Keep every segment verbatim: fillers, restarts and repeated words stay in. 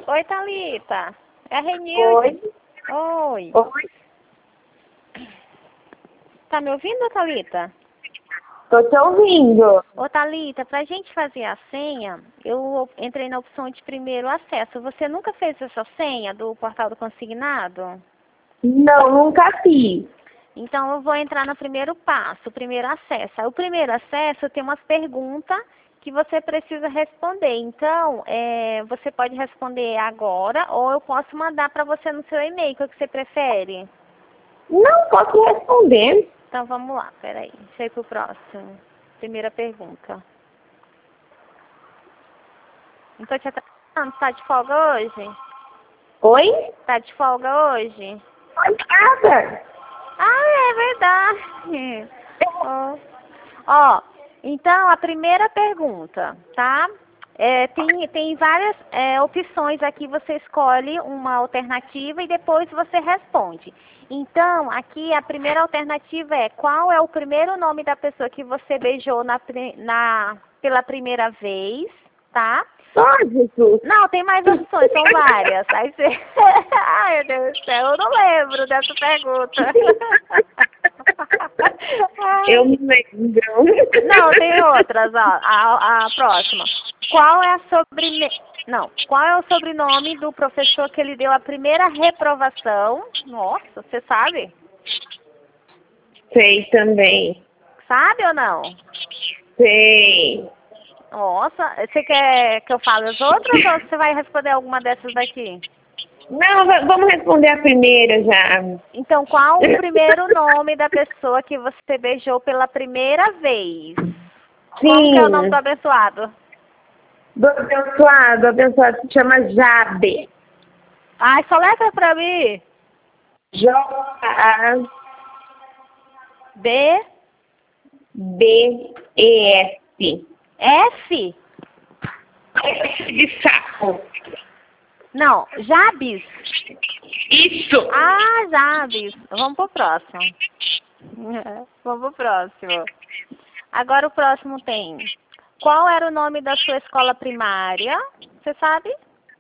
Oi, Thalita. É a Renilde. Oi. Oi. Oi. Tá me ouvindo, Thalita? Tô te ouvindo. Ô, Thalita, pra gente fazer a senha, eu entrei na opção de primeiro acesso. Você nunca fez essa senha do portal do consignado? Não, nunca fiz. Então, eu vou entrar no primeiro passo, o primeiro acesso. Aí, o primeiro acesso tem umas perguntas que você precisa responder. Então, é, você pode responder agora ou eu posso mandar para você no seu e-mail. O que você prefere? Não posso responder. Então, vamos lá. Peraí. Deixa eu ir pro próximo. Primeira pergunta. Não tô te atrasando. Tá de folga hoje? Oi? Tá de folga hoje? Nada. Ah, é verdade. Ó, ó, então a primeira pergunta, tá? É, tem, tem várias é, opções aqui, você escolhe uma alternativa e depois você responde. Então, aqui a primeira alternativa é: qual é o primeiro nome da pessoa que você beijou na, pri- na, pela primeira vez, tá? Só, Jesus. Não, tem mais opções, são várias. Aí você... Ai, meu Deus do céu, eu não lembro dessa pergunta. Eu me lembro. Não, tem outras, ó. A, a próxima. Qual é a sobreme... Não, qual é o sobrenome do professor que ele deu a primeira reprovação? Nossa, você sabe? Sei também. Sabe ou não? Sei. Nossa, você quer que eu fale as outras ou você vai responder alguma dessas daqui? Não, va- vamos responder a primeira já. Então, qual o primeiro nome da pessoa que você beijou pela primeira vez? Como que é o nome Sim. do abençoado? Do abençoado, o abençoado se chama Jabe. Ai, só letra pra mim. J-A-B-E-S. B, F? S de saco. Não, Jabes. Isso. Ah, Jabes. Vamos pro próximo. Vamos pro próximo. Agora o próximo tem: qual era o nome da sua escola primária? Você sabe?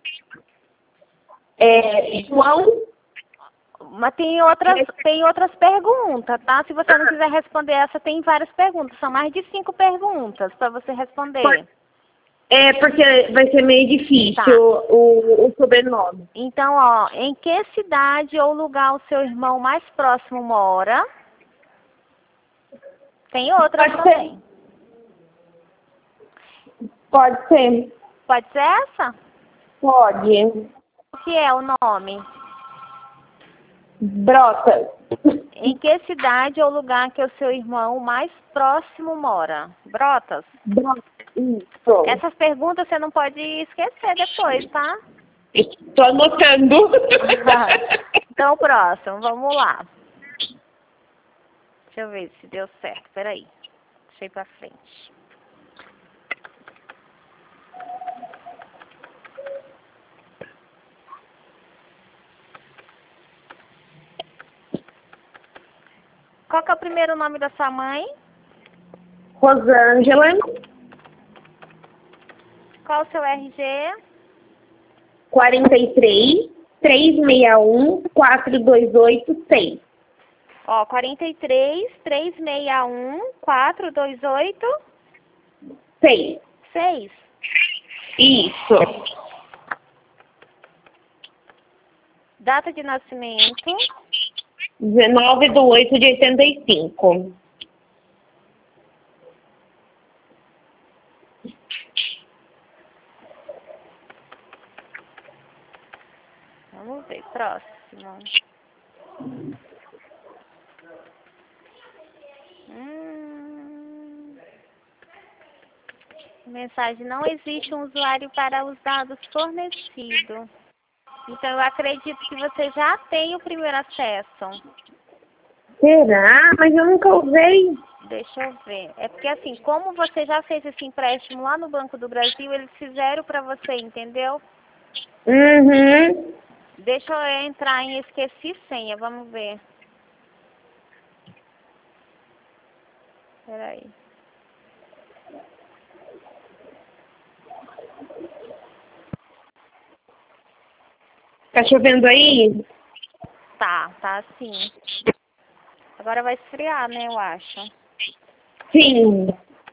É, João. Mas tem outras, tem outras perguntas, tá? Se você não quiser responder essa, tem várias perguntas. São mais de cinco perguntas para você responder. É, porque vai ser meio difícil Tá. o, o sobrenome. Então, ó, em que cidade ou lugar o seu irmão mais próximo mora? Tem outras Pode também. ser. Pode ser. Pode ser essa? Pode. O que é o nome? Brotas. Em que cidade ou lugar que o seu irmão mais próximo mora? Brotas? Brotas. Isso. Essas perguntas você não pode esquecer depois, tá? Estou anotando. Então, o próximo, vamos lá. Deixa eu ver se deu certo. Peraí. Deixa eu ir pra frente. Qual que é o primeiro nome da sua mãe? Rosângela. Qual o seu R G? quarenta e três, trezentos e sessenta e um, quatrocentos e vinte e oito, seis. Ó, quarenta e três, trezentos e sessenta e um, quatrocentos e vinte e oito, seis. seis. Isso. Data de nascimento. dezenove de oito de oitenta e cinco. Vamos ver, próximo. Hum... Mensagem: não existe um usuário para os dados fornecidos. Então, eu acredito que você já tem o primeiro acesso. Será? Mas eu nunca usei. Deixa eu ver. É porque, assim, como você já fez esse empréstimo lá no Banco do Brasil, eles fizeram para você, entendeu? Uhum. Deixa eu entrar em esqueci senha, vamos ver. Peraí. Tá chovendo aí? Tá, tá assim. Agora vai esfriar, né, eu acho. Sim.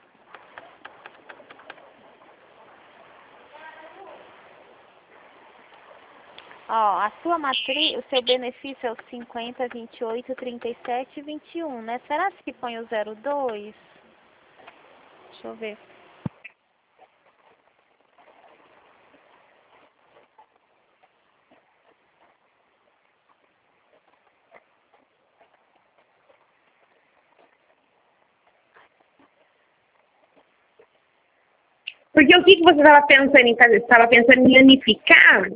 Ó, a sua matriz, o seu benefício é o cinquenta, vinte e oito, trinta e sete e vinte e um, né? Será que põe o zero dois? Deixa eu ver. Porque o que, que você estava pensando em fazer? Você estava pensando em unificar?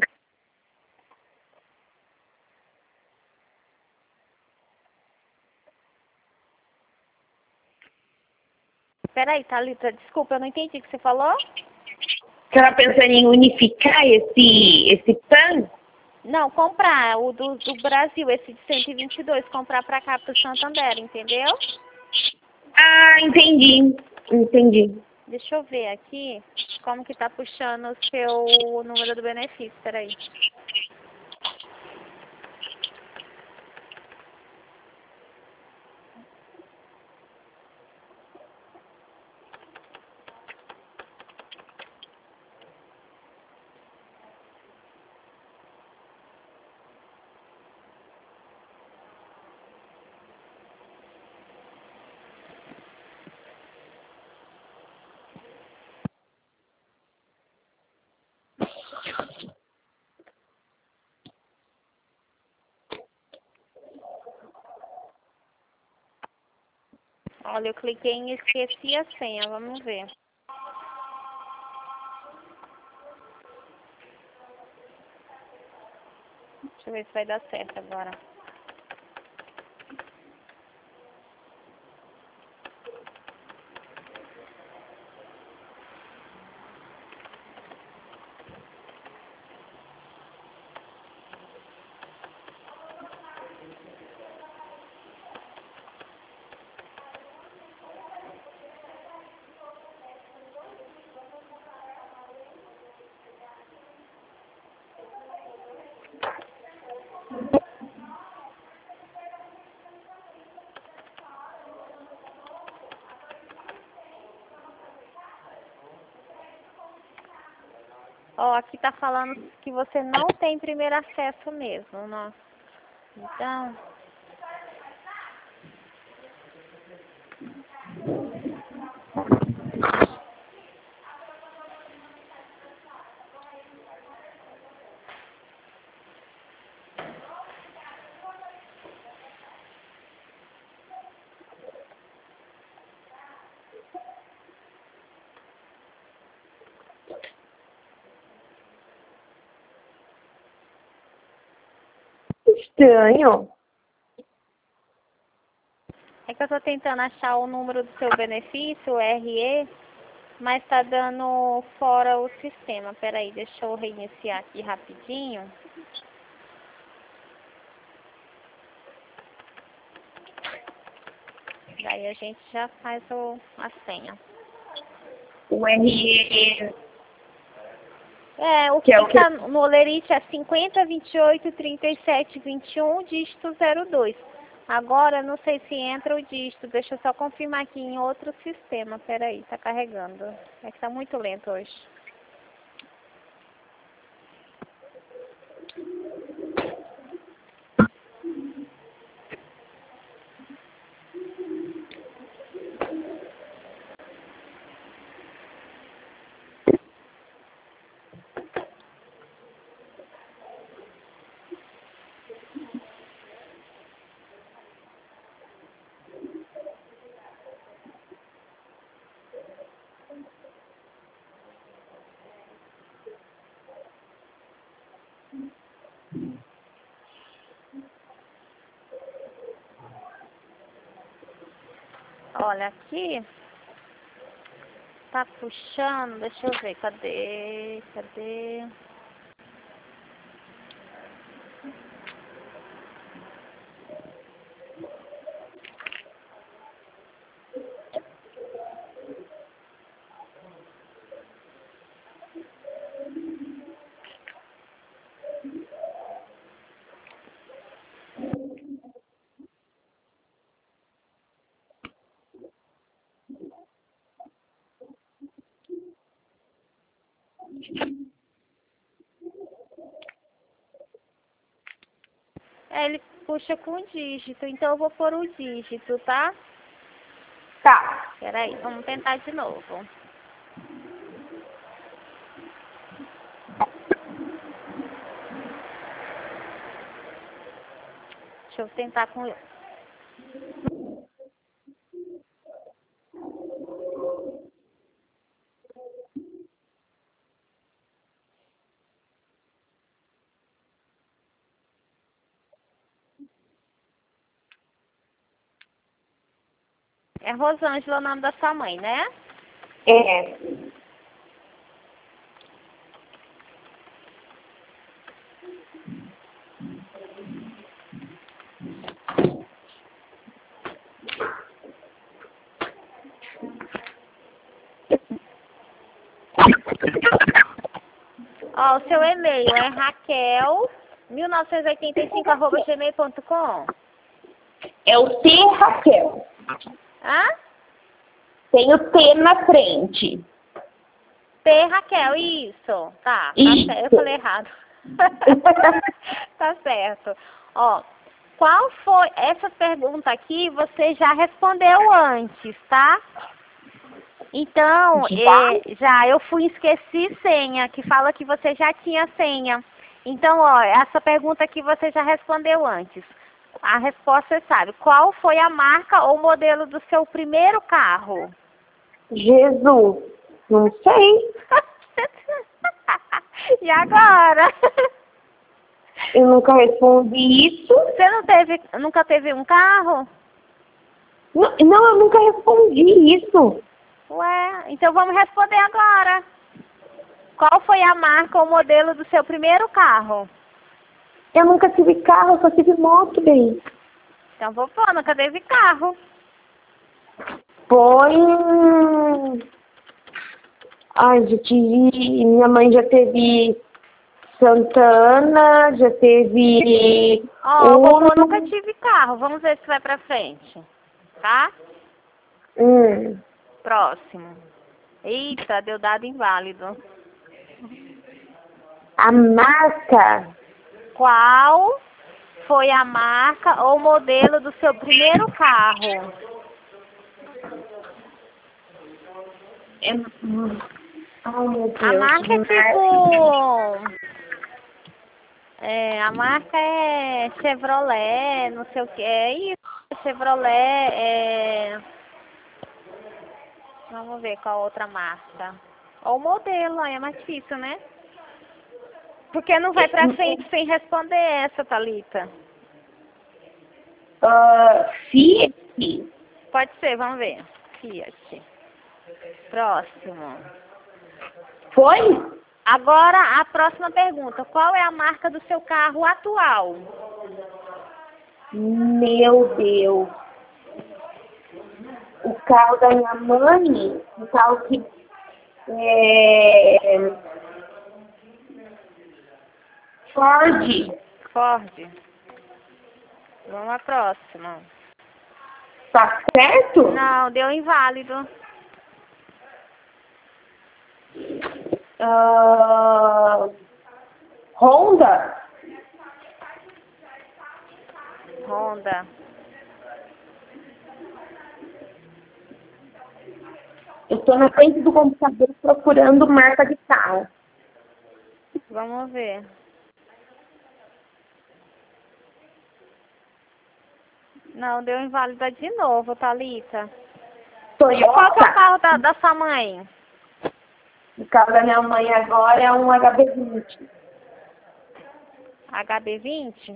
Peraí, Thalita, desculpa, eu não entendi o que você falou. Você estava pensando em unificar esse, esse plano? Não, comprar o do, do Brasil, esse de cento e vinte e dois, comprar pra cá, pro Santander, entendeu? Ah, entendi. Entendi. Deixa eu ver aqui como que tá puxando o seu número do benefício, peraí. Olha, eu cliquei em esqueci a senha, vamos ver. Deixa eu ver se vai dar certo agora. Ó, aqui tá falando que você não tem primeiro acesso mesmo, nossa. Então, Estranho. é que eu tô tentando achar o número do seu benefício, o R E, mas tá dando fora o sistema. Peraí, deixa eu reiniciar aqui rapidinho. Daí a gente já faz o, a senha. O R E, É, o que é que o que... tá no Olerite é cinquenta, vinte e oito, trinta e sete, vinte e um, dígito zero dois. Agora, não sei se entra o dígito, deixa eu só confirmar aqui em outro sistema. Peraí, tá carregando. É que tá muito lento hoje. Olha, aqui tá puxando, deixa eu ver, cadê, cadê? É, ele puxa com o dígito, então eu vou pôr o dígito, tá? Tá. Peraí, vamos tentar de novo. Deixa eu tentar com... É Rosângela o nome da sua mãe, né? É. Ó, o seu e-mail é raquel mil novecentos e oitenta e cinco arroba gmail ponto com. É o T, Raquel. Hã? Tem o T na frente. P, Raquel, isso. Tá, tá Isso. certo. Eu falei errado. Tá certo. Ó, qual foi... Essa pergunta aqui você já respondeu antes, tá? Então, Já? eh, já eu fui esqueci senha, que fala que você já tinha senha. Então, ó, essa pergunta aqui você já respondeu antes. A resposta você sabe. Qual foi a marca ou modelo do seu primeiro carro? Jesus. Não sei. E agora? Eu nunca respondi isso. Você não teve, nunca teve um carro? Não, não, eu nunca respondi isso. Ué, então vamos responder agora. Qual foi a marca ou modelo do seu primeiro carro? Eu nunca tive carro, eu só tive moto, bem. Então vou pôr, nunca teve carro. Foi... Ai, já tive... Minha mãe já teve Santana, já teve... Ó, eu vou pôr, Uno. nunca tive carro. Vamos ver se vai pra frente. Tá? Hum. Próximo. Eita, deu dado inválido. A marca... Qual foi a marca ou modelo do seu primeiro carro? É... Ai, meu Deus. A marca é tipo... É, a marca é Chevrolet, não sei o que. É isso, Chevrolet, é... Vamos ver qual outra marca. Ou o modelo, aí é mais difícil, né? Porque não vai pra frente sem responder essa, Thalita. Uh, Fiat. Pode ser, vamos ver. Fiat. Próximo. Foi? Agora, a próxima pergunta. Qual é a marca do seu carro atual? Meu Deus. O carro da minha mãe, o carro que é Ford. Ford. Vamos à próxima. Tá certo? Não, deu inválido. Uh, Honda. Honda. Eu tô na frente do computador procurando marca de carro. Vamos ver. Não, deu inválida de novo, Thalita. Qual que é o Toyota. carro da, da sua mãe? O carro da minha mãe agora é um H B vinte. H B vinte?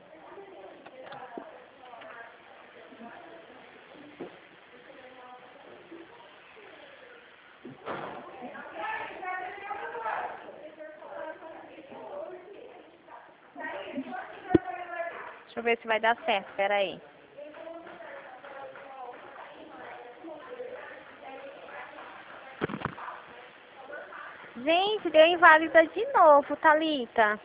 Deixa eu ver se vai dar certo, peraí. Gente, deu inválida de novo, Thalita.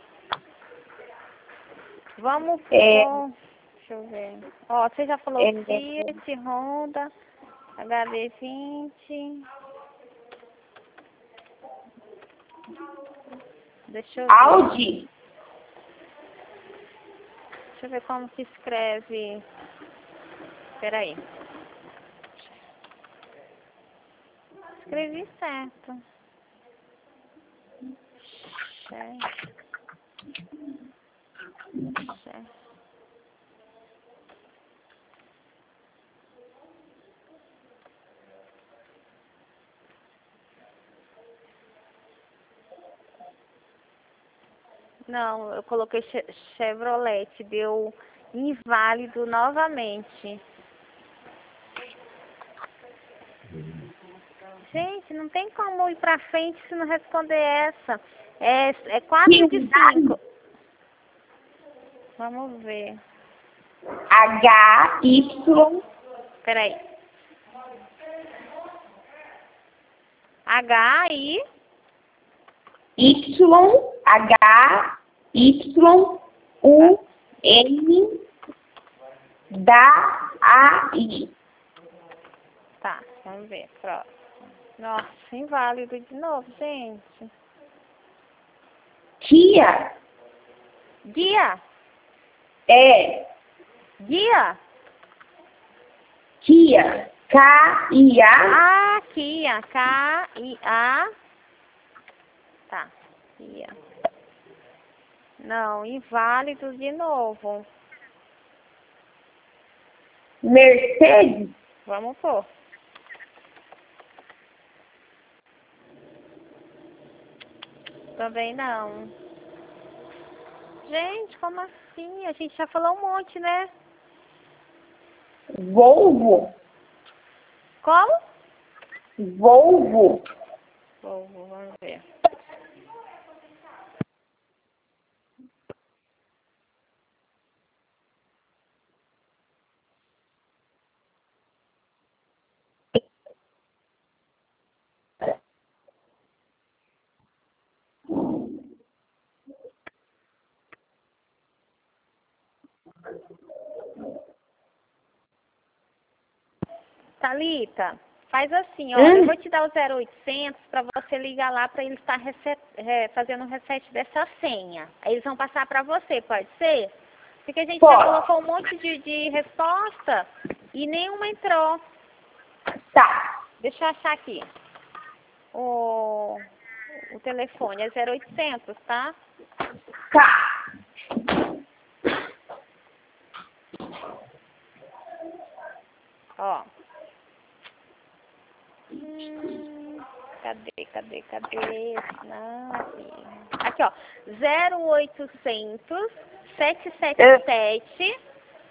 Vamos É, pôr... Deixa eu ver. Ó, você já falou é, Fiat, Honda, H B vinte. Deixa eu ver. Audi? Deixa eu ver como que escreve. Espera aí. Escrevi certo. Che. Che. Não, eu coloquei che Chevrolet, deu inválido novamente. Gente, não tem como ir pra frente se não responder essa. É, é quatro de cinco. Vamos ver. H, Y. Peraí. H, I. Y, H, Y, U, N, D, A, I. Tá, vamos ver. Próximo. Nossa, inválido de novo, gente. Kia. Guia. É. Guia. Kia. K, I, A. Ah, Kia. K, I, A. Tá. Kia. Não, inválido de novo. Mercedes. Vamos pôr. Também não. Gente, como assim? A gente já falou um monte, né? Volvo. Como? Volvo. Volvo, vamos ver. Thalita, faz assim, ó, Hum? eu vou te dar o zero oitocentos para você ligar lá para ele estar reset, é, fazendo um reset dessa senha. Aí eles vão passar para você, pode ser? Porque a gente Pode. já colocou um monte de, de resposta e nenhuma entrou. Tá. Deixa eu achar aqui. O, o telefone é zero oitocentos, tá? Tá. Ó. Hum, cadê, cadê, cadê? Não, aqui. Aqui, ó. zero oitocentos, sete sete sete,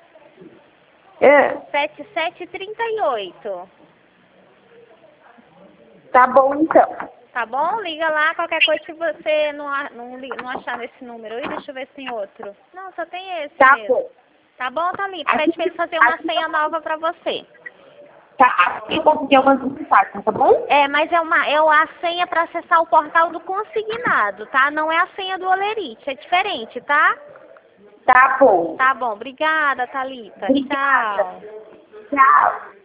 É. sete sete três oito. Tá bom, então. Tá bom? Liga lá, qualquer coisa que você não, a- não, li- não achar nesse número aí, deixa eu ver se tem outro. Não, só tem esse Tá mesmo. bom. Tá bom, Thalita? Pede pra ele fazer uma senha nova pra você. Tá. Eu consegui algumas mensagens, tá bom? É, mas é uma é a senha para acessar o portal do consignado, tá? Não é a senha do Olerite, é diferente, tá? Tá bom. Tá bom, obrigada, Thalita. Obrigada. Tchau. Tchau.